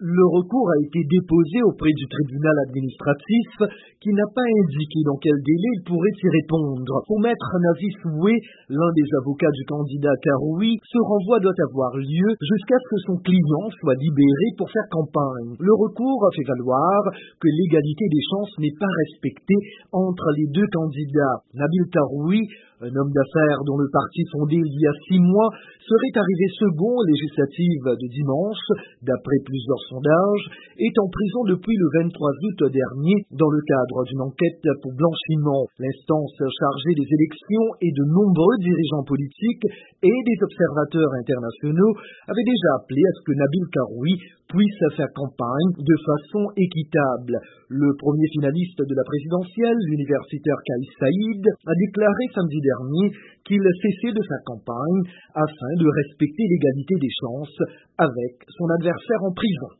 Le recours a été déposé auprès du tribunal administratif qui n'a pas indiqué dans quel délai il pourrait y répondre. Pour maître Navi Soué, l'un des avocats du candidat Karoui, ce renvoi doit avoir lieu jusqu'à ce que son client soit libéré pour faire campagne. Le recours a fait valoir que l'égalité des chances n'est pas respectée entre les deux candidats. Nabil Karoui, un homme d'affaires dont le parti fondé il y a 6 mois serait arrivé second aux législatives de dimanche, d'après plusieurs sondages, est en prison depuis le 23 août dernier dans le cadre d'une enquête pour blanchiment. L'instance chargée des élections et de nombreux dirigeants politiques et des observateurs internationaux avaient déjà appelé à ce que Nabil Karoui puisse faire campagne de façon équitable. Le premier finaliste de la présidentielle, l'universitaire Kais Saïd, a déclaré samedi dernier qu'il cessait de sa campagne afin de respecter l'égalité des chances avec son adversaire en prison.